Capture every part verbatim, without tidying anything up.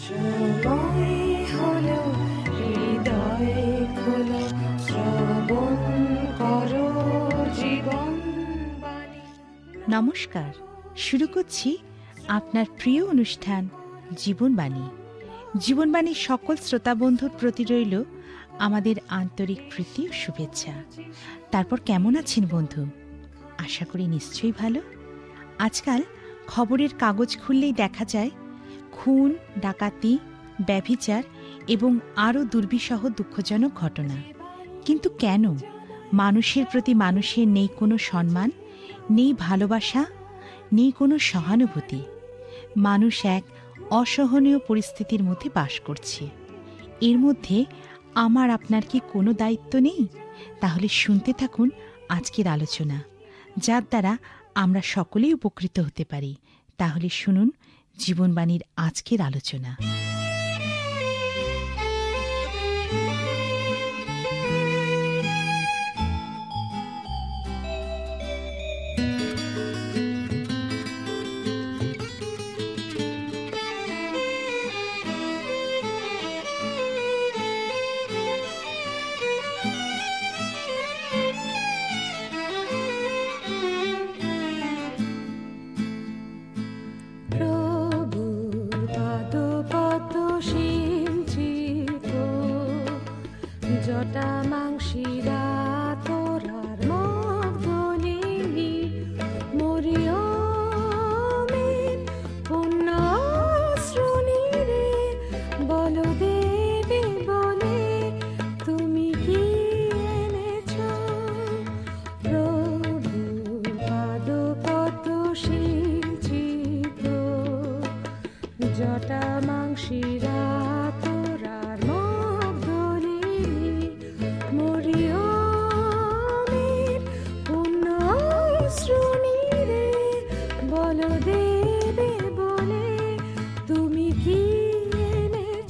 সময় হলো হৃদয় খোলো, শ্রবণ করো জীবন বাণী। নমস্কার, শুরু করছি আপনার প্রিয় অনুষ্ঠান জীবনবাণী। জীবনবাণীর সকল শ্রোতা বন্ধুর প্রতি রইল আমাদের আন্তরিক প্রীতি ও শুভেচ্ছা। তারপর কেমন আছেন বন্ধু? আশা করি নিশ্চয়ই ভালো। আজকাল খবরের কাগজ খুললেই দেখা যায় খুন, ডাকাতি, ব্যভিচার এবং আরও দুর্বিষহ দুঃখজনক ঘটনা। কিন্তু কেন মানুষের প্রতি মানুষের নেই কোনো সম্মান, নেই ভালোবাসা, নেই কোনো সহানুভূতি? মানুষ এক অসহনীয় পরিস্থিতির মধ্যে বাস করছে। এর মধ্যে আমার আপনার কি কোনো দায়িত্ব নেই? তাহলে শুনতে থাকুন আজকের আলোচনা, যার দ্বারা আমরা সকলেই উপকৃত হতে পারি। তাহলে শুনুন জীবনবাণীর আজকের আলোচনা। জটা মাংসিরা তোরার মগলিনি মরিয়মের পুণ্য শ্রুণীরে বল দেবে বলে তুমি কি এনেছ প্রভু পাদ কত সিঞ্চিত জটা মাংসিরা তোরার মরিয়মের পুণ্য শ্রুণীরে বল দেবে বলে তুমি কি এনেছ।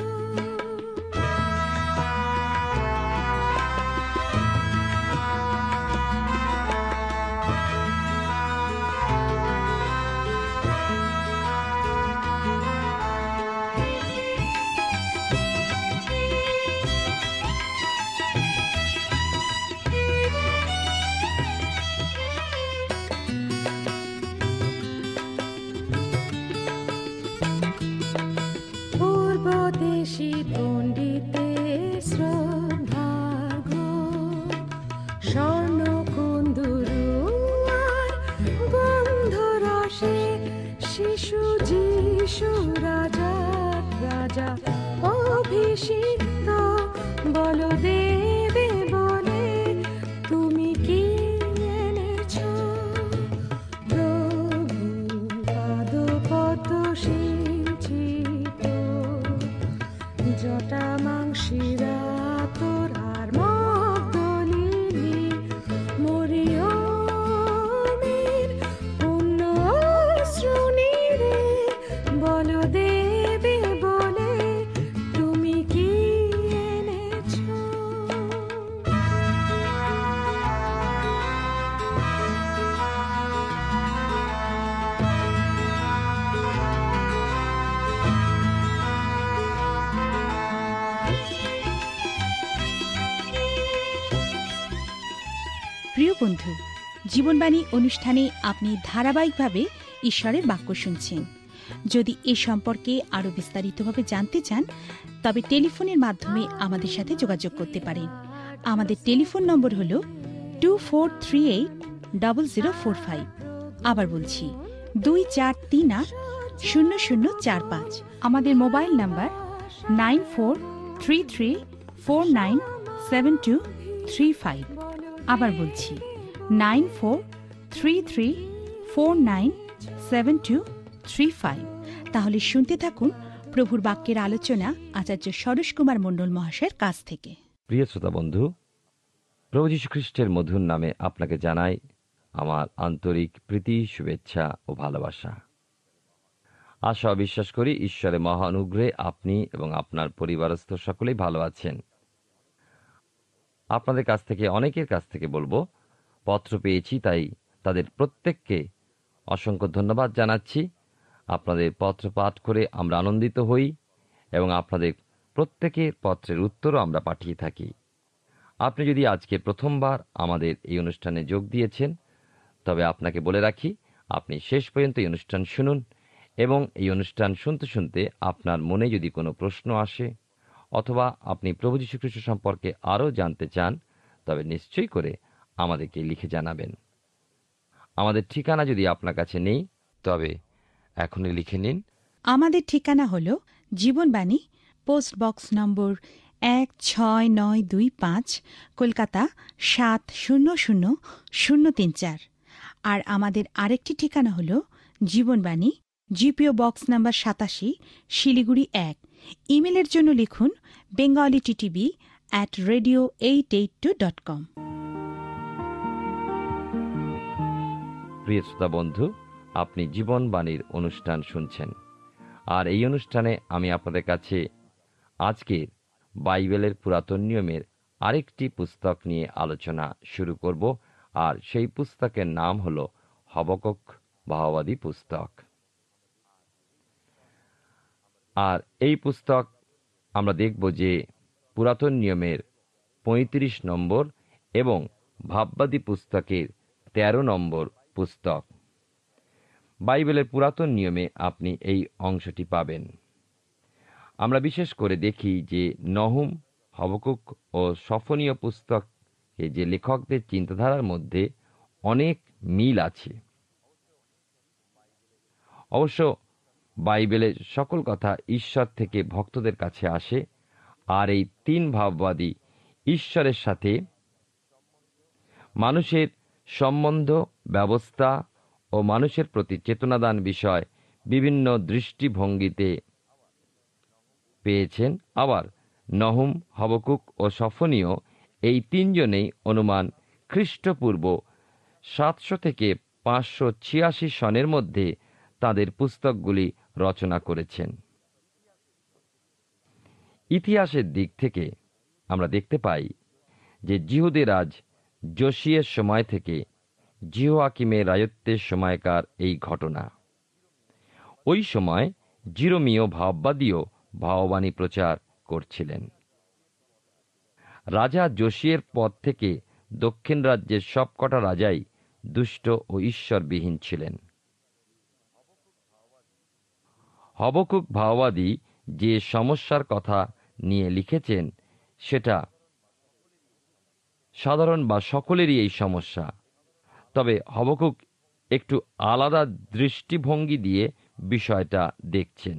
পূর্বদেশী পণ্ডিতে শ্রদ্ধার্ঘ স্বর্ণ কুন্দুরু আর গন্ধরসে শিশু যিশু রাজা রাজা অভিষিক্ত বল দেবে বলে তুমি কি এনেছ প্রভু পাদ কত সিঞ্চিত জটা মাংসিরা তোরার মগলিনি মরিয়মের পুণ্য শ্রুণীরে বল দেবে বলে তুমি কি এনেছ। প্রিয় বন্ধু, জীবনবাণী অনুষ্ঠানে আপনি ধারাবাহিকভাবে ঈশ্বরের বাক্য শুনছেন। যদি এ সম্পর্কে আরও বিস্তারিতভাবে জানতে চান তবে টেলিফোনের মাধ্যমে আমাদের সাথে যোগাযোগ করতে পারেন। আমাদের টেলিফোন নম্বর হল two four three eight double zero four five. আবার বলছি, দুই চার তিন আট শূন্য শূন্য চার পাঁচ। আমাদের mobile number nine four three three four nine seven two three five. আবার বলছি, nine four three three four nine seven two three five. তাহলে শুনতে থাকুন প্রভুর বাক্যের আলোচনা আচার্য সরোজ কুমার মণ্ডল মহাশয়ের কাছ থেকে। প্রিয় শ্রোতা বন্ধু, প্রভু যীশু খ্রিস্টের মধুর নামে আপনাকে জানাই আমার আন্তরিক প্রীতি, শুভেচ্ছা ও ভালোবাসা। আশা বিশ্বাস করি ঈশ্বরের মহা অনুগ্রহে আপনি এবং আপনার পরিবারস্থ সকলেই ভালো আছেন। আপনাদের কাছ থেকে অনেকের কাছ থেকে বলবো, পত্র পেয়েছি, তাই তাদের প্রত্যেককে অসংখ্য ধন্যবাদ জানাচ্ছি। আপনাদের পত্র পাঠ করে আমরা আনন্দিত হই এবং আপনাদের প্রত্যেকের পত্রের উত্তরও আমরা পাঠিয়ে থাকি। আপনি যদি আজকে প্রথমবার আমাদের এই অনুষ্ঠানে যোগ দিয়েছেন, তবে আপনাকে বলে রাখি, আপনি শেষ পর্যন্ত এই অনুষ্ঠান শুনুন এবং এই অনুষ্ঠান শুনতে শুনতে আপনার মনে যদি কোনো প্রশ্ন আসে অথবা আপনি প্রভু যীশু খ্রিস্ট সম্পর্কে আরও জানতে চান, তবে নিশ্চয়ই করে আমাদেরকে লিখে জানাবেন। আমাদের ঠিকানা যদি আপনার কাছে নেই, তবে এখনই লিখে নিন। আমাদের ঠিকানা হল জীবনবাণী, পোস্ট বক্স নম্বর এক ছয় নয় দুই পাঁচ, কলকাতা সাত শূন্য শূন্য শূন্য তিন চার। আর আমাদের আরেকটি ঠিকানা হল জীবনবাণী, জিপিও বক্স নম্বর সাতাশি, শিলিগুড়ি এক। ইমেলের জন্য লিখুন Bengali TTV at radio eight eight two dot com. প্রিয় শ্রোতা বন্ধু, আপনি জীবনবাণীর অনুষ্ঠান শুনছেন, আর এই অনুষ্ঠানে আমি আপনাদের কাছে আজকের বাইবেলের পুরাতন নিয়মের আরেকটি পুস্তক নিয়ে আলোচনা শুরু করব, আর সেই পুস্তকের নাম হল হবকুক ভাববাদী পুস্তক। আর এই পুস্তক আমরা দেখব যে পুরাতন নিয়মের পঁয়ত্রিশ নম্বর এবং ভাববাদী পুস্তকের তেরো নম্বর পুস্তক। বাইবেলের পুরাতন নিয়মে আপনি এই অংশটি পাবেন। আমরা বিশেষ করে দেখি যে নহুম, হবকুক ও সফনীয় পুস্তকে যে লেখকদের চিন্তাধারার মধ্যে অনেক মিল আছে। অবশ্য বাইবেলের সকল কথা ঈশ্বর থেকে ভক্তদের কাছে আসে, আর এই তিন ভাববাদী ঈশ্বরের সাথে মানুষের সম্বন্ধ ব্যবস্থা ও মানুষের প্রতি চেতনাদান বিষয় বিভিন্ন দৃষ্টিভঙ্গিতে পেয়েছেন। আবার নহুম, হবকুক ও সফনীয় এই তিনজনেই অনুমান খ্রিস্টপূর্ব সাতশো থেকে পাঁচশো ছিয়াশি সনের মধ্যে তাদের পুস্তকগুলি রচনা করেছেন। ইতিহাসের দিক থেকে আমরা দেখতে পাই যে জিহুদের রাজ যোশিয়ের সময় থেকে জিহোয়াকিমের রাজত্বের সময়কার এই ঘটনা। ওই সময় জিরোমীয় ভাববাদীও ভাববাণী প্রচার করছিলেন। রাজা যোশিয়ের পর থেকে দক্ষিণ রাজ্যের সবকটা রাজাই দুষ্ট ও ঈশ্বরবিহীন ছিলেন। হবকুক ভাববাদী যে সমস্যার কথা নিয়ে লিখেছেন, সেটা সাধারণ বা সকলেরই এই সমস্যা। তবে হবকুক একটু আলাদা দৃষ্টিভঙ্গি দিয়ে বিষয়টা দেখছেন।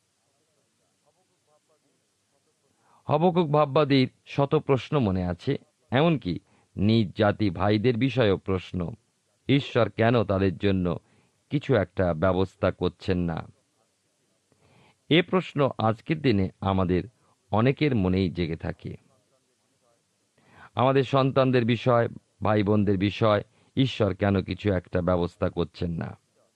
হবকুক ভাববাদীর শত প্রশ্ন মনে আছে, এমনকি নিজ জাতি ভাইদের বিষয়েও প্রশ্ন। ঈশ্বর কেন তাদের জন্য কিছু একটা ব্যবস্থা করছেন না? এ প্রশ্ন আজকের দিনে আমাদের অনেকের মনেই জেগে থাকে। আমাদের সন্তানদের বিষয়, ভাই বোনদের বিষয় ঈশ্বর কেন কিছু একটা ব্যবস্থা করছেন না?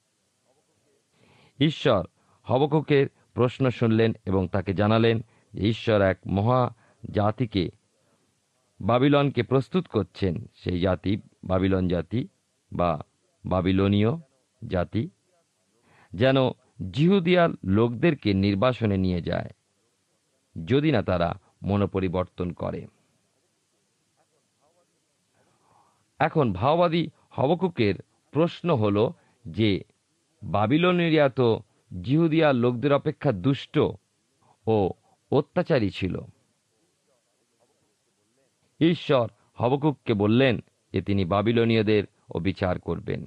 ঈশ্বর হবকুকের প্রশ্ন শুনলেন এবং তাকে জানালেন যে ঈশ্বর এক মহা জাতিকে, বাবিলনকে প্রস্তুত করছেন। সেই জাতি বাবিলন জাতি বা বাবিলনীয় জাতি, যেন জিহুদিয়ার লোকদেরকে নির্বাসনে নিয়ে যায়, যদি না তারা মনোপরিবর্তন করে। এখন ভাববাদী হবকুকের প্রশ্ন হল যে বাবিলনীয়রা তো জিহুদিয়ার লোকদের অপেক্ষা দুষ্ট ও অত্যাচারী ছিল। ঈশ্বর হবকুককে বললেন যে তিনি বাবিলনীয়দের ও বিচার করবেন।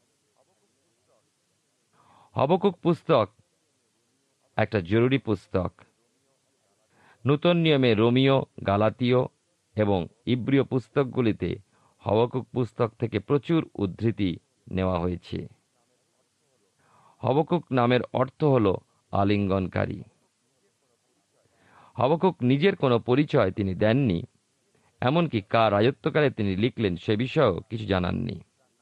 হবকুক পুস্তক একটা জরুরি পুস্তক। নূতন নিয়মে রোমীয়, গালাতীয় এবং ইব্রীয় পুস্তকগুলিতে হবকুক পুস্তক থেকে প্রচুর উদ্ধৃতি নেওয়া হয়েছে। হবকুক নামের অর্থ হল আলিঙ্গনকারী। হবকুক নিজের কোনো পরিচয় তিনি দেননি, এমনকি কার রাজত্বকালে তিনি লিখলেন সে বিষয়েও কিছু জানাননি।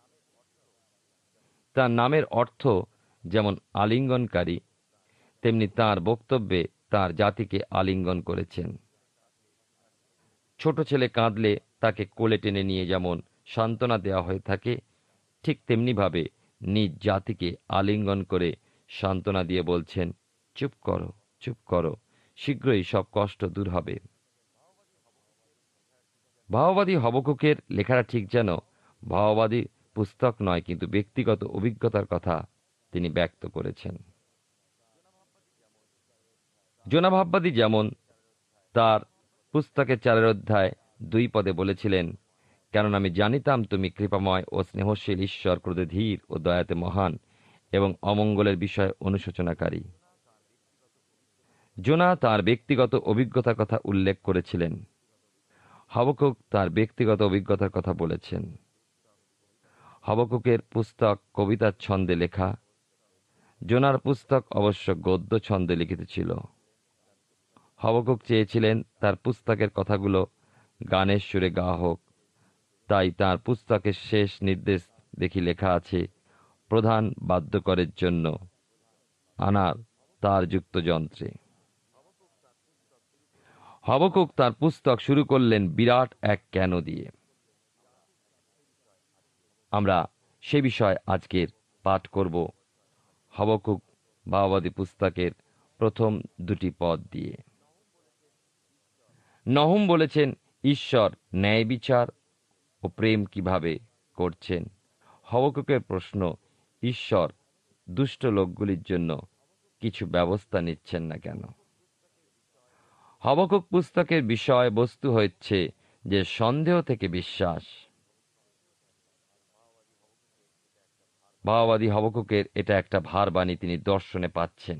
তার নামের অর্থ যেমন আলিঙ্গনকারী, তেমনি তার বক্তব্যে তার জাতিকে আলিঙ্গন করেছেন। ছোট ছেলে কাঁদলে তাকে কোলে টেনে নিয়ে যেমন সান্ত্বনা দেওয়া হয়ে থাকে, ঠিক তেমনিভাবে নিজ জাতিকে আলিঙ্গন করে সান্ত্বনা দিয়ে বলছেন, চুপ করো, চুপ করো, শীঘ্রই সব কষ্ট দূর হবে। ভাববাদী হবকুকের লেখাটা ঠিক যেন ভাববাদী পুস্তক নয়, কিন্তু ব্যক্তিগত অভিজ্ঞতার কথা তিনি ব্যক্ত করেছেন। জোনা ভাববাদী যেমন তার পুস্তকের চারের অধ্যায় দুই পদে বলেছিলেন, কেননা আমি জানিতাম তুমি কৃপাময় ও স্নেহশীল ঈশ্বর, ক্রোধে ধীর ও দয়াতে মহান এবং অমঙ্গলের বিষয়ে অনুশোচনাকারী। জোনা তার ব্যক্তিগত অভিজ্ঞতার কথা উল্লেখ করেছিলেন। হবকুক তার ব্যক্তিগত অভিজ্ঞতার কথা বলেছেন। হবকুকের পুস্তক কবিতার ছন্দে লেখা, জোনার পুস্তক অবশ্য গদ্য ছন্দে লিখিত ছিল। হবকুক চেয়েছিলেন তার পুস্তকের কথাগুলো গানের সুরে গাওয়া হোক, তাই তার পুস্তকের শেষ নির্দেশ দেখি লেখা আছে, প্রধান বাদ্যকরের জন্য আনার তার যুক্ত যন্ত্রে। হবকুক তার পুস্তক শুরু করলেন বিরাট এক কেন দিয়ে। আমরা সে বিষয়ে আজকের পাঠ করব হবকুক ভাববাদী পুস্তকের প্রথম দুটি পদ দিয়ে। নহুম বলেছেন ঈশ্বর ন্যায় বিচার ও প্রেম কিভাবে করছেন। হবকুকের প্রশ্ন, ঈশ্বর দুষ্ট লোকগুলির জন্য কিছু ব্যবস্থা নিচ্ছেন না কেন? হবকুক পুস্তকের বিষয় বস্তু হচ্ছে যে সন্দেহ থেকে বিশ্বাস। ভাববাদী হবকুকের এটা একটা ভারবাণী তিনি দর্শনে পাচ্ছেন।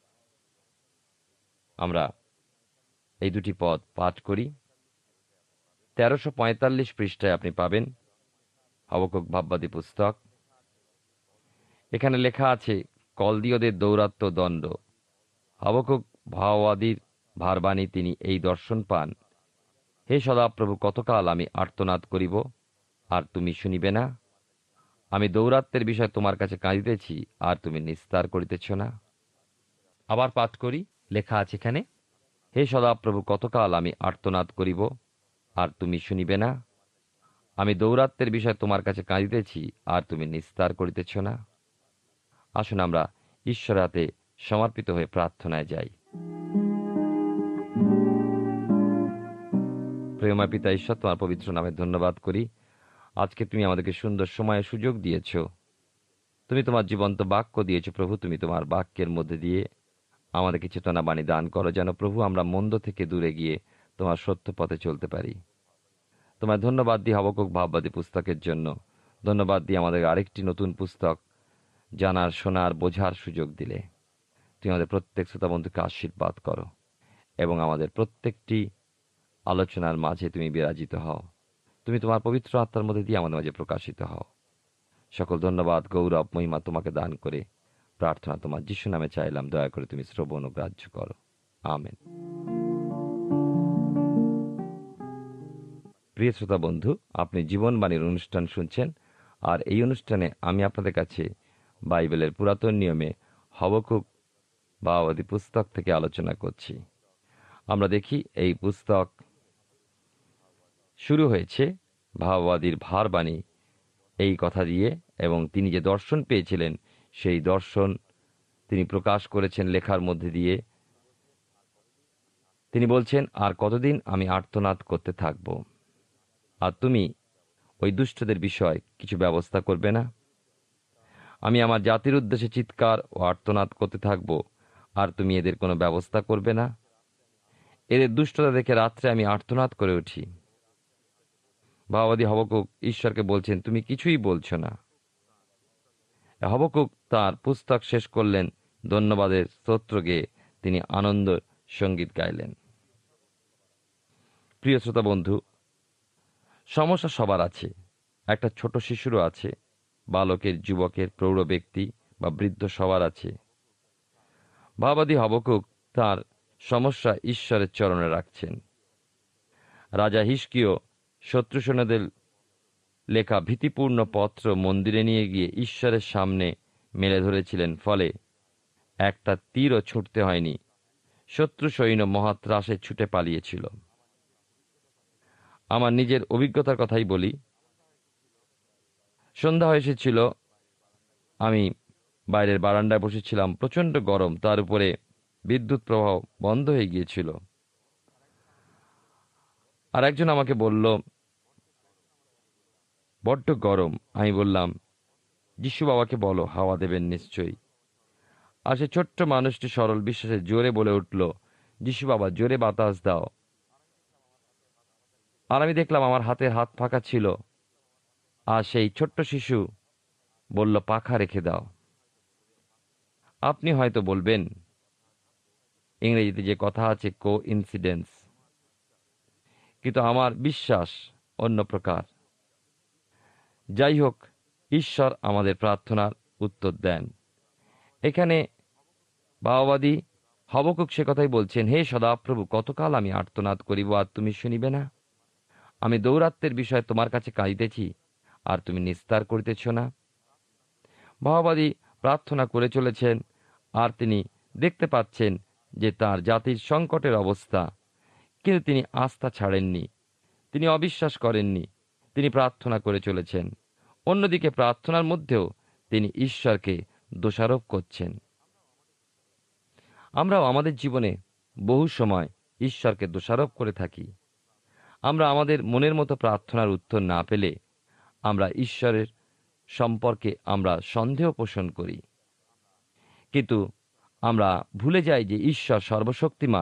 আমরা এই দুটি পদ পাঠ করি। তেরোশো পঁয়তাল্লিশ পৃষ্ঠায় আপনি পাবেন হবকুক ভাববাদী পুস্তক। এখানে লেখা আছে, কলদীয়দের দৌরাত্ম্য দণ্ড। হবকুক ভাববাদীর ভারবাণী তিনি এই দর্শন পান, হে সদাপ্রভু, কতকাল আমি আর্তনাদ করিব আর তুমি শুনিবে না? আমি দৌরাত্মের বিষয় তোমার কাছে কাঁদিতেছি আর তুমি নিস্তার করিতেছ না। আবার পাঠ করি, লেখা আছে এখানে, হে সদাপ্রভু, কতকাল আমি আর্তনাদ করিব আর তুমি শুনিবে না? আমি দৌরাত্মের বিষয় তোমার কাছে কাঁদিতেছি আর তুমি নিস্তার করিতেছ না। আসুন আমরা ঈশ্বরের হাতে সমর্পিত হয়ে প্রার্থনায় যাই। প্রেমময় পিতা ঈশ্বর, তোমার পবিত্র নামে ধন্যবাদ করি। আজকে তুমি আমাদেরকে সুন্দর সময়ের সুযোগ দিয়েছ। তুমি তোমার জীবন্ত বাক্য দিয়েছ প্রভু। তুমি তোমার বাক্যের মধ্যে দিয়ে আমাদেরকে চেতনা বাণী দান করো, যেন প্রভু আমরা মন্দ থেকে দূরে গিয়ে তোমার সত্য পথে চলতে পারি। তোমার ধন্যবাদ দিই হবকুক ভাববাদী পুস্তকের জন্য। ধন্যবাদ দিই আমাদের আরেকটি নতুন পুস্তক জানার, শোনার, বোঝার সুযোগ দিলে। তুমি আমাদের প্রত্যেক শ্রোতা বন্ধুকে আশীর্বাদ করো এবং আমাদের প্রত্যেকটি আলোচনার মাঝে তুমি বিরাজিত হও। তুমি তোমার পবিত্র আত্মার মধ্যে দিয়ে আমাদের মাঝে প্রকাশিত হও। সকল ধন্যবাদ, গৌরব, মহিমা তোমাকে দান করে প্রার্থনা তোমার যিশু নামে চাইলাম। দয়া করে তুমি শ্রবণ ও গ্রাহ্য করো। আমেন। প্রিয় শ্রোতা বন্ধু, আপনি জীবনবাণীর অনুষ্ঠান শুনছেন, আর এই অনুষ্ঠানে আমি আপনাদের কাছে বাইবেলের পুরাতন নিয়মে হবকুক ভাববাদী পুস্তক থেকে আলোচনা করছি। আমরা দেখি এই পুস্তক শুরু হয়েছে ভাববাদীর ভারবাণী এই কথা দিয়ে, এবং তিনি যে দর্শন পেয়েছিলেন সেই দর্শন তিনি প্রকাশ করেছেন লেখার মধ্যে দিয়ে। তিনি বলছেন, আর কতদিন আমি আর্তনাদ করতে থাকব, আর তুমি ওই দুষ্টদের বিষয় কিছু ব্যবস্থা করবে না? আমি আমার জাতির উদ্দেশ্যে চিৎকার ও আর্তনাদ করতে থাকব, আর তুমি এদের কোনো ব্যবস্থা করবে না? এদের দুষ্টতা দেখে রাত্রে আমি আর্তনাদ করে উঠি। ভাববাদী হবকুক ঈশ্বরকে বলছেন, তুমি কিছুই বলছো না। হবকুক তার পুস্তক শেষ করলেন ধন্যবাদের স্তোত্র গেয়ে। তিনি আনন্দ সঙ্গীত গাইলেন। প্রিয় শ্রোতা বন্ধু, সমস্যা সবার আছে। একটা ছোট শিশুরও আছে, বালকের, যুবকের, প্রৌঢ় ব্যক্তি বা বৃদ্ধ সবার আছে। ভাববাদী হবকুক তার সমস্যা ঈশ্বরের চরণে রাখছেন। রাজা হিজকিয় শত্রু সৈন্যদের লেখা ভীতিপূর্ণ পত্র মন্দিরে নিয়ে গিয়ে ঈশ্বরের সামনে মেলে ধরেছিলেন, ফলে একটা তীরও ছুটতে হয়নি। শত্রু সৈন্য মহাত্রাসে ছুটে পালিয়েছিল। আমার নিজের অভিজ্ঞতার কথাই বলি। সন্ধ্যা হয়ে এসেছিল, আমি বাইরের বারান্দায় বসেছিলাম। প্রচণ্ড গরম, তার উপরে বিদ্যুৎ প্রবাহ বন্ধ হয়ে গিয়েছিল। আর একজন আমাকে বলল, বড্ড গরম। আমি বললাম, যিশু বাবাকে বলো হাওয়া দেবেন নিশ্চয়ই। আর সে ছোট্ট মানুষটি সরল বিশ্বাসে জোরে বলে উঠল, যিশু বাবা জোরে বাতাস দাও। আর আমি দেখলাম আমার হাতের হাত ফাঁকা ছিল, আর সেই ছোট্ট শিশু বলল, পাখা রেখে দাও। আপনি হয়তো বলবেন, ইংরেজিতে যে কথা আছে, কো ইনসিডেন্স, কিন্তু আমার বিশ্বাস অন্য প্রকার। যাই হোক, ঈশ্বর আমাদের প্রার্থনার উত্তর দেন। এখানে বাবাবাদী হবকুক সে কথাই বলছেন, হে সদাপ্রভু, কতকাল আমি আর্তনাদ করিব, আর তুমি শুনিবে না? আমি দৌরাত্মের বিষয়ে তোমার কাছে কাঁদিতেছি, আর তুমি নিস্তার করিতেছ না। বাবাবাদী প্রার্থনা করে চলেছেন, আর তিনি দেখতে পাচ্ছেন যে তার জাতির সংকটের অবস্থা, কিন্তু তিনি আস্থা ছাড়েননি, তিনি অবিশ্বাস করেননি, তিনি প্রার্থনা করে চলেছেন। অন্যদিকে প্রার্থনার মধ্যেও তিনি ঈশ্বরকে দোষারোপ করছেন। আমরাও আমাদের জীবনে বহু সময় ঈশ্বরকে দোষারোপ করে থাকি। আমরা আমাদের মনের মতো প্রার্থনার উত্তর না পেলে আমরা ঈশ্বরের সম্পর্কে আমরা সন্দেহ পোষণ করি, কিন্তু আমরা ভুলে যাই যে ঈশ্বর সর্বশক্তিমান,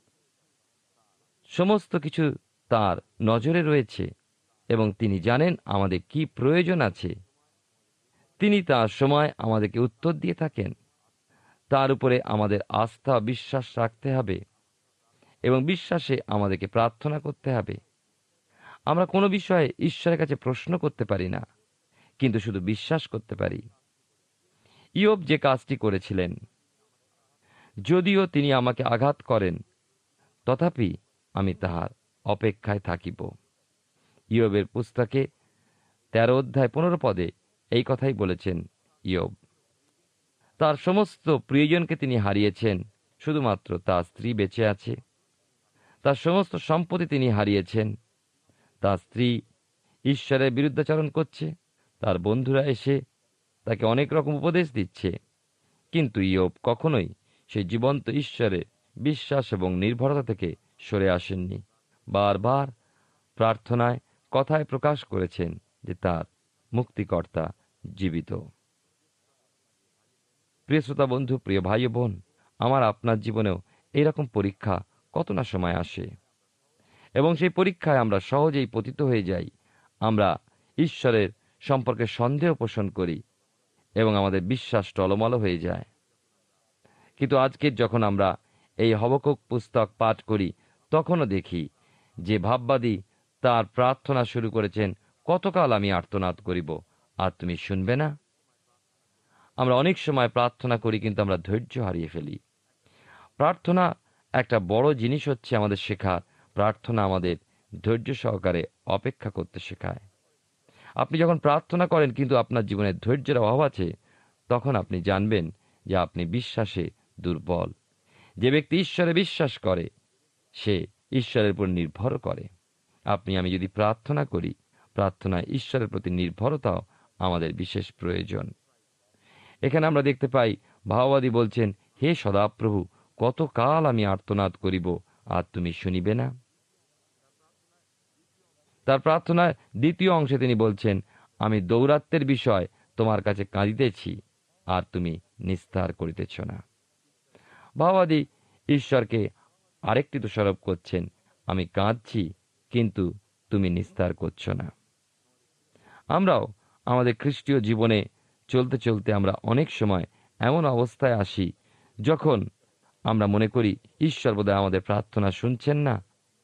সমস্ত কিছু তার নজরে রয়েছে এবং তিনি জানেন আমাদের কি প্রয়োজন আছে। তিনি তার সময় আমাদেরকে উত্তর দিয়ে থাকেন। তার উপরে আমাদের আস্থা বিশ্বাস রাখতে হবে এবং বিশ্বাসে আমাদেরকে প্রার্থনা করতে হবে। আমরা কোনো বিষয়ে ঈশ্বরের কাছে প্রশ্ন করতে পারি না, কিন্তু শুধু বিশ্বাস করতে পারি। ইয়োব যে কাজটি করেছিলেন, যদিও তিনি আমাকে আঘাত করেন, তথাপি আমি তাহার অপেক্ষায় থাকিব। ইয়োবের পুস্তকে তেরো অধ্যায় পনেরো পদে এই কথাই বলেছেন ইয়োব। তার সমস্ত প্রিয়জনকে তিনি হারিয়েছেন, শুধুমাত্র তার স্ত্রী বেঁচে আছে। তার সমস্ত সম্পত্তি তিনি হারিয়েছেন। তার স্ত্রী ঈশ্বরের বিরুদ্ধাচরণ করছে, তার বন্ধুরা এসে তাকে অনেক রকম উপদেশ দিচ্ছে, কিন্তু ইয়োব কখনোই সেই জীবন্ত ঈশ্বরে বিশ্বাস এবং নির্ভরতা থেকে সরে আসেননি। বারবার প্রার্থনায় কথায় প্রকাশ করেছেন যে তার মুক্তিকর্তা জীবিত। প্রিয় শ্রোতা বন্ধু, প্রিয় ভাই ও বোন, আমার আপনার জীবনেও এইরকম পরীক্ষা কত না সময় আসে, এবং সেই পরীক্ষায় আমরা সহজেই পতিত হয়ে যাই। আমরা ঈশ্বরের সম্পর্কে সন্দেহ পোষণ করি এবং আমাদের বিশ্বাস টলমল হয়ে যায়। কিন্তু আজকে যখন আমরা এই হবকুক পুস্তক পাঠ করি, তখনও দেখি যে ভাববাদী তার প্রার্থনা শুরু করেছেন, কতকাল আমি আর্তনাদ করিব, আর তুমি শুনবে না? আমরা অনেক সময় প্রার্থনা করি, কিন্তু আমরা ধৈর্য হারিয়ে ফেলি। প্রার্থনা একটা বড় জিনিস হচ্ছে আমাদের শেখার। প্রার্থনা আমাদের ধৈর্য সহকারে অপেক্ষা করতে শেখায়। আপনি যখন প্রার্থনা করেন কিন্তু আপনার জীবনে ধৈর্যের অভাব আছে, তখন আপনি জানবেন যে আপনি বিশ্বাসে দুর্বল। যে ব্যক্তি ঈশ্বরে বিশ্বাস করে, সে ঈশ্বরের উপর নির্ভর করে। আপনি আমি যদি প্রার্থনা করি, প্রার্থনায় ঈশ্বরের প্রতি নির্ভরতাও আমাদের বিশেষ প্রয়োজন। এখানে আমরা দেখতে পাই ভাববাদী বলছেন, হে সদাপ্রভু, কতকাল আমি আর্তনাদ করিব, আর তুমি শুনিবে না? তার প্রার্থনার দ্বিতীয় অংশে তিনি বলছেন, আমি দৌরাত্মের বিষয় তোমার কাছে কাঁদিতেছি, আর তুমি নিস্তার করিতেছ না। ভাববাদী ঈশ্বরকে আরেকটি দোষারোপ করছেন, আমি কাঁদছি, কিন্তু তুমি নিস্তার করছ না। আমরাও আমাদের খ্রিস্টীয় জীবনে চলতে চলতে আমরা অনেক সময় এমন অবস্থায় আসি যখন আমরা মনে করি ঈশ্বর বোধহয় আমাদের প্রার্থনা শুনছেন না,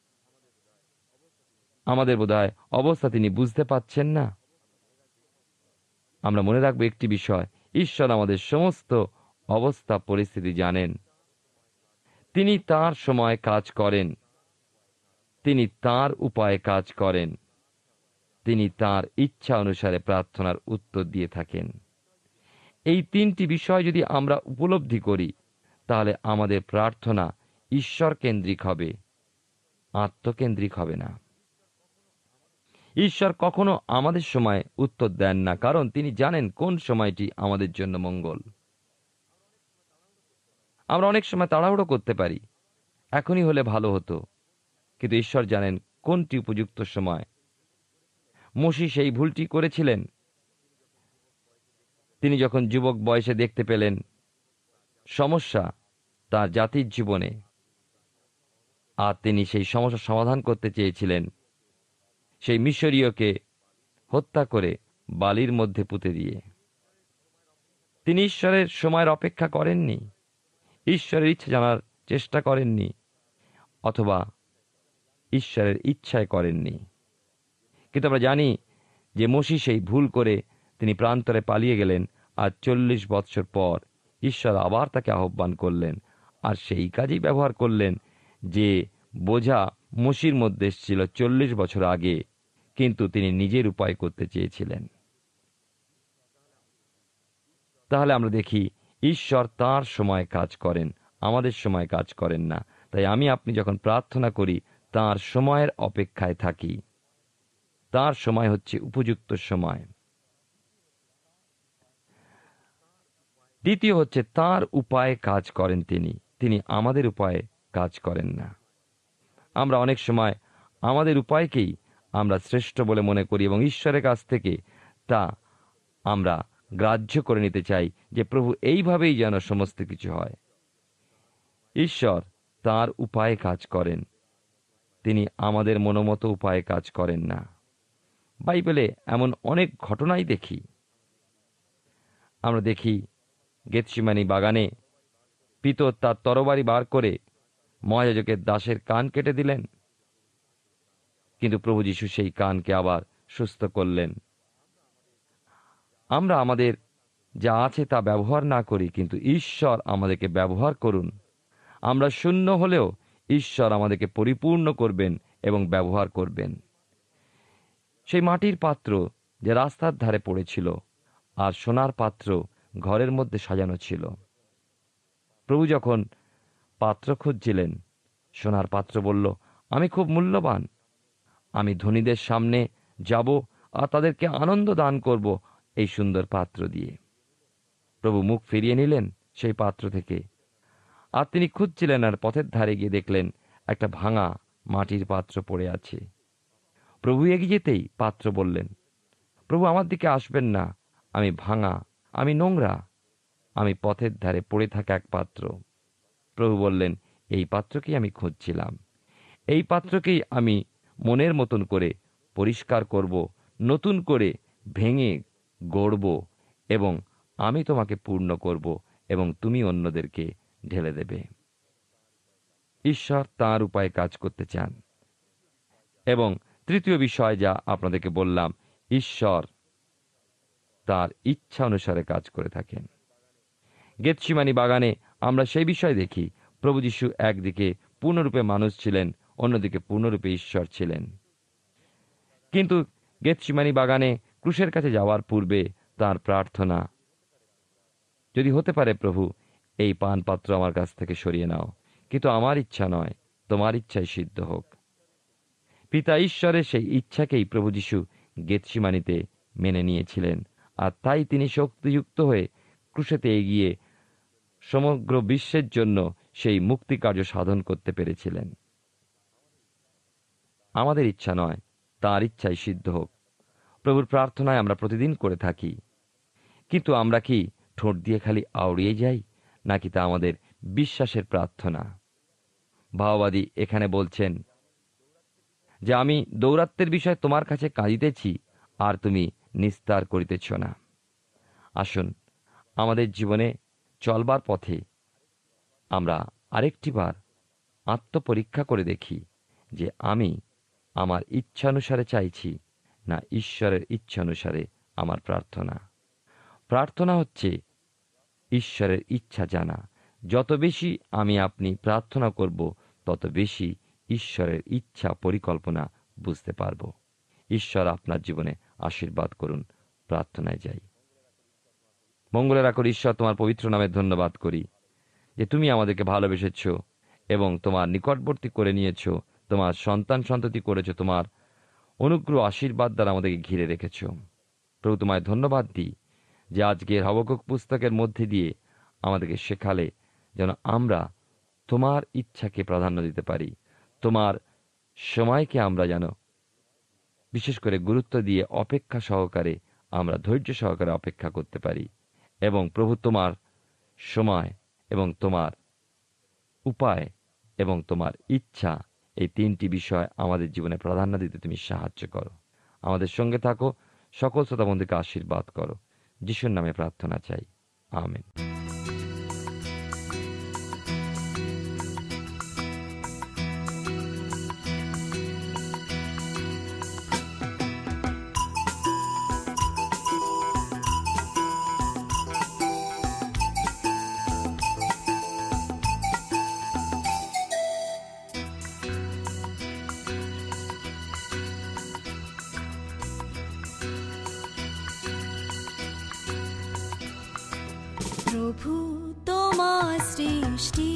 আমাদের বোধহয় অবস্থা তিনি বুঝতে পাচ্ছেন না। আমরা মনে রাখবো একটি বিষয়, ঈশ্বর আমাদের সমস্ত অবস্থা পরিস্থিতি জানেন। তিনি তার সময় কাজ করেন, তিনি তার উপায়ে কাজ করেন, তিনি তার ইচ্ছা অনুসারে প্রার্থনার উত্তর দিয়ে থাকেন। এই তিনটি বিষয় যদি আমরা উপলব্ধি করি, তাহলে আমাদের প্রার্থনা ঈশ্বর কেন্দ্রিক হবে, আত্মকেন্দ্রিক হবে না। ঈশ্বর কখনো আমাদের সময় উত্তর দেন না, কারণ তিনি জানেন কোন সময়টি আমাদের জন্য মঙ্গল। আমরা অনেক সময় তাড়াহুড়ো করতে পারি, এখনই হলে ভালো হতো, কিন্তু ঈশ্বর জানেন কোনটি উপযুক্ত সময়। মোশি সেই ভুলটি করেছিলেন। তিনি যখন যুবক বয়সে দেখতে পেলেন সমস্যা তার জাতির জীবনে, আর তিনি সেই সমস্যার সমাধান করতে চেয়েছিলেন, সেই মিশরীয়কে হত্যা করে বালির মধ্যে পুঁতে দিয়ে। তিনি ঈশ্বরের সময়ের অপেক্ষা করেননি, ঈশ্বরের ইচ্ছা জানার চেষ্টা করেননি, অথবা ঈশ্বরের ইচ্ছায় করেননি। কিন্তু আমরা জানি যে মোশি সেই ভুল করে তিনি প্রান্তরে পালিয়ে গেলেন, আর চল্লিশ বৎসর পর ঈশ্বর আবার তাকে আহ্বান করলেন, আর সেই কাজই ব্যবহার করলেন যে বোঝা মোশির মধ্যে এসেছিল চল্লিশ বছর আগে, কিন্তু তিনি নিজের উপায় করতে চেয়েছিলেন। তাহলে আমরা দেখি ঈশ্বর তাঁর সময় কাজ করেন, আমাদের সময় কাজ করেন না। তাই আমি আপনি যখন প্রার্থনা করি তাঁর সময়ের অপেক্ষায় থাকি। তাঁর সময় হচ্ছে উপযুক্ত সময়। দ্বিতীয় হচ্ছে তাঁর উপায়ে কাজ করেন তিনি, তিনি আমাদের উপায়ে কাজ করেন না। আমরা অনেক সময় আমাদের উপায়কেই আমরা শ্রেষ্ঠ বলে মনে করি এবং ঈশ্বরের কাছ থেকে তা আমরা গ্রাহ্য করে নিতে চাই যে প্রভু এইভাবেই যেন সমস্ত কিছু হয়। ঈশ্বর তাঁর উপায়ে কাজ করেন, তিনি আমাদের মনোমতো উপায়ে কাজ করেন না। বাইবেলে এমন অনেক ঘটনাই দেখি। আমরা দেখি গেতসিমানি বাগানে পিতর তার তরবারি বার করে মহাযাজকের দাসের কান কেটে দিলেন, কিন্তু প্রভু যীশু সেই কানকে আবার সুস্থ করলেন। আমরা আমাদের যা আছে তা ব্যবহার না করি, কিন্তু ঈশ্বর আমাদেরকে ব্যবহার করুন। আমরা শূন্য হলেও ঈশ্বর আমাদেরকে পরিপূর্ণ করবেন এবং ব্যবহার করবেন। সেই মাটির পাত্র যে রাস্তার ধারে পড়েছিল, আর সোনার পাত্র ঘরের মধ্যে সাজানো ছিল। প্রভু যখন পাত্র খুঁজছিলেন, সোনার পাত্র বলল, আমি খুব মূল্যবান, আমি ধনীদের সামনে যাব আর তাদেরকে আনন্দ দান করব এই সুন্দর পাত্র দিয়ে। প্রভু মুখ ফিরিয়ে নিলেন সেই পাত্র থেকে, আর তিনি খুঁজছিলেন, আর পথের ধারে গিয়ে দেখলেন একটা ভাঙা মাটির পাত্র পড়ে আছে। প্রভু এগিয়ে যেতেই পাত্র বললেন, প্রভু আমার দিকে আসবেন না, আমি ভাঙা, আমি নোংরা, আমি পথের ধারে পড়ে থাকা এক পাত্র। প্রভু বললেন, এই পাত্রকেই আমি খুঁজছিলাম, এই পাত্রকেই আমি মনের মতন করে পরিষ্কার করব, নতুন করে ভেঙে গড়ব, এবং আমি তোমাকে পূর্ণ করব এবং তুমি অন্যদেরকে ঢেলে দেবে। ঈশ্বর তাঁর উপায়ে কাজ করতে চান। এবং তৃতীয় বিষয় যা আপনাদেরকে বললাম, ঈশ্বর তার ইচ্ছা অনুসারে কাজ করে থাকেন। গেতসিমানি বাগানে আমরা সেই বিষয় দেখি, প্রভু যীশু একদিকে পূর্ণরূপে মানুষ ছিলেন, অন্যদিকে পূর্ণরূপে ঈশ্বর ছিলেন। কিন্তু গেতসিমানি বাগানে ক্রুশের কাছে যাওয়ার পূর্বে তার প্রার্থনা, যদি হতে পারে প্রভু, এই পান পাত্র আমার কাছ থেকে সরিয়ে নাও, কিন্তু আমার ইচ্ছা নয়, তোমার ইচ্ছাই সিদ্ধ হোক। পিতা ঈশ্বরের সেই ইচ্ছাকেই প্রভু যীশু গেতসিমানিতে মেনে নিয়েছিলেন, আর তাই তিনি শক্তিযুক্ত হয়ে ক্রুশেতে এগিয়ে সমগ্র বিশ্বের জন্য সেই মুক্তি কার্য সাধন করতে পেরেছিলেন। আমাদের ইচ্ছা নয়, তাঁর ইচ্ছাই সিদ্ধ হোক। প্রভুর প্রার্থনায় আমরা প্রতিদিন করে থাকি, কিন্তু আমরা কি ঠোঁট দিয়ে খালি আওড়িয়ে যাই, নাকি তা আমাদের বিশ্বাসের প্রার্থনা? ভাওবাদী এখানে বলছেন যে আমি দৌরাত্মের বিষয় তোমার কাছে কাঁদিতেছি, আর তুমি নিস্তার করিতেছ না। আসুন, আমাদের জীবনে চলবার পথে আমরা আরেকটিবার আত্মপরীক্ষা করে দেখি যে আমি আমার ইচ্ছানুসারে চাইছি না ঈশ্বরের ইচ্ছানুসারে আমার প্রার্থনা। প্রার্থনা হচ্ছে ঈশ্বরের ইচ্ছা জানা। যত বেশি আমি আপনি প্রার্থনা করব, তত বেশি ঈশ্বরের ইচ্ছা পরিকল্পনা বুঝতে পারব। ঈশ্বর আপনার জীবনে আশীর্বাদ করুন। প্রার্থনায় যাই। মঙ্গলের আকর ঈশ্বর, তোমার পবিত্র নামে ধন্যবাদ করি যে তুমি আমাদেরকে ভালোবেসেছ এবং তোমার নিকটবর্তী করে নিয়েছ, তোমার সন্তান সন্ততি করেছ, তোমার অনুগ্রহ আশীর্বাদ দ্বারা আমাদেরকে ঘিরে রেখেছ। প্রভু, তোমায় ধন্যবাদ দিই যে আজকের হাবাকুক পুস্তকের মধ্যে দিয়ে আমাদেরকে শেখালে যেন আমরা তোমার ইচ্ছাকে প্রাধান্য দিতে পারি, তোমার সময়কে আমরা যেন বিশেষ করে গুরুত্ব দিয়ে অপেক্ষা সহকারে আমরা ধৈর্য সহকারে অপেক্ষা করতে পারি। এবং প্রভু, তোমার সময় এবং তোমার উপায় এবং তোমার ইচ্ছা, এই তিনটি বিষয় আমাদের জীবনে প্রাধান্য দিতে তুমি সাহায্য করো। আমাদের সঙ্গে থাকো, সকল শ্রোতা বন্ধুকে আশীর্বাদ করো। যিশুর নামে প্রার্থনা চাই, আমেন। প্রভু তোমার সৃষ্টি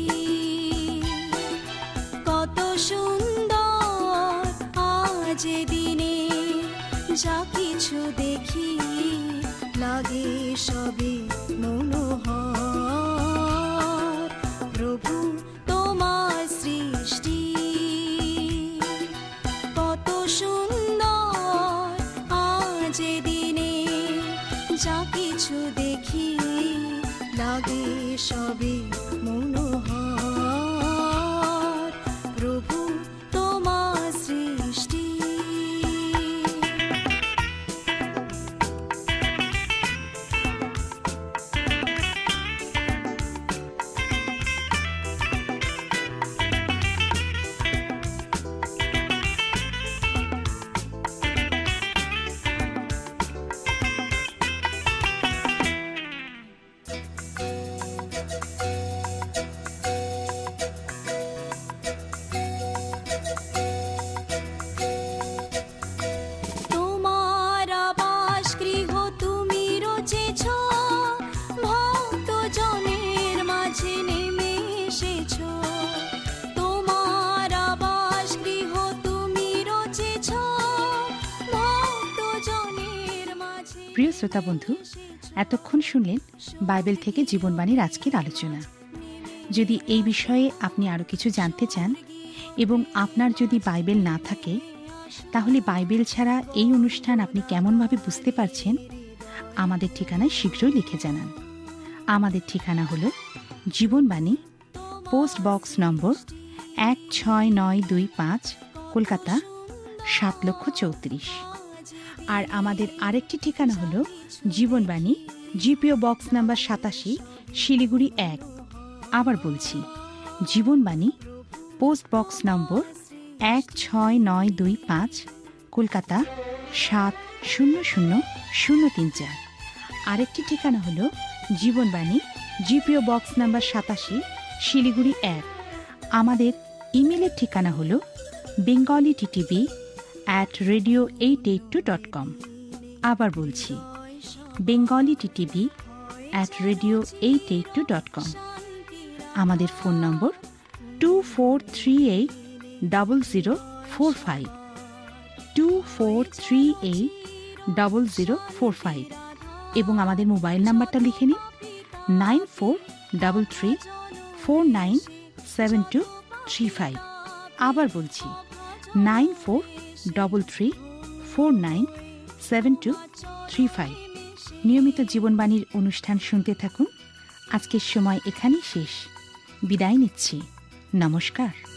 কত সুন্দর, আজ দিনে যা কিছু দেখি লাগে সবে মনোহর। প্রভু তোমার সৃষ্টি কত সুন্দর, আজ দিনে যা কিছু দেখি লাগে সবে মনোহর। প্রভু তোমার সৃষ্টি প্রিয় শ্রোতা বন্ধু, এতক্ষণ শুনলেন বাইবেল থেকে জীবনবাণীর আজকের আলোচনা। যদি এই বিষয়ে আপনি আরও কিছু জানতে চান এবং আপনার যদি বাইবেল না থাকে, তাহলে বাইবেল ছাড়া এই অনুষ্ঠান আপনি কেমনভাবে বুঝতে পারছেন, আমাদের ঠিকানায় শীঘ্রই লিখে জানান। আমাদের ঠিকানা হল জীবনবাণী, পোস্ট বক্স নম্বর এক ছয় নয় দুই পাঁচ, কলকাতা সাত লক্ষ চৌত্রিশ। আর আমাদের আরেকটি ঠিকানা হল জীবনবাণী, জিপিও বক্স নাম্বার সাতাশি, শিলিগুড়ি এক। আবার বলছি, জীবনবাণী, পোস্ট বক্স নম্বর এক ছয় নয় দুই পাঁচ, কলকাতা সাত শূন্য শূন্য শূন্য তিন চার। আরেকটি ঠিকানা হল জীবনবাণী, জিপিও বক্স নাম্বার সাতাশি, শিলিগুড়ি এক। আমাদের ইমেলের ঠিকানা হল Bengali TTV at radio eight eight two dot com. আবার বলছি, Bengali TTV at radio eight eight two dot com. আমাদের phone number two four three eight double zero four five, two four three eight double zero four five. এবং আমাদের mobile নাম্বারটা লিখে নিন, nine four double three four nine seven two three five. আবার বলছি, nine four double three four nine seven two three five. নিয়মিত জীবনবাণীর অনুষ্ঠান শুনতে থাকুন। আজকের সময় এখানেই শেষ। বিদায় নিচ্ছি। নমস্কার।